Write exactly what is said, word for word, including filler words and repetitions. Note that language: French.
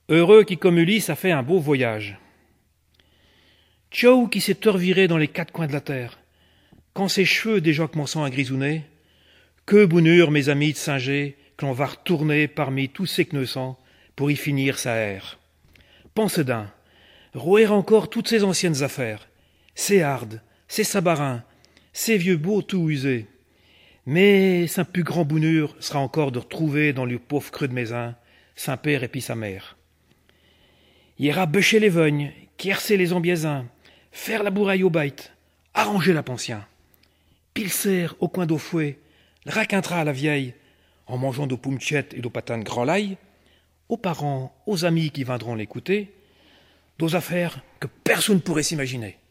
Heureux qui, comme Ulysse, a fait un beau voyage. Tchao qui s'est reviré dans les quatre coins de la terre, quand ses cheveux déjà commençant à grisouner, que bounure, mes amis de Singer, que l'on va retourner parmi tous ces kneussants pour y finir sa ère. Pense d'un, rouer encore toutes ces anciennes affaires, ces hardes, ces sabarins, ces vieux beaux tout usés. Mais sa plus grand bounure sera encore de retrouver dans le pauvre creux de Mézin Saint-Père et puis sa mère. Il ira bêcher les vognes, quercer les ambiaisins, faire la bourraille au bait, arranger la pension. Pilser au coin d'eau fouet, le raquintera à la vieille, en mangeant d'eau poumchettes et d'eau patane grand l'ail, aux parents, aux amis qui viendront l'écouter, d'aux affaires que personne ne pourrait s'imaginer.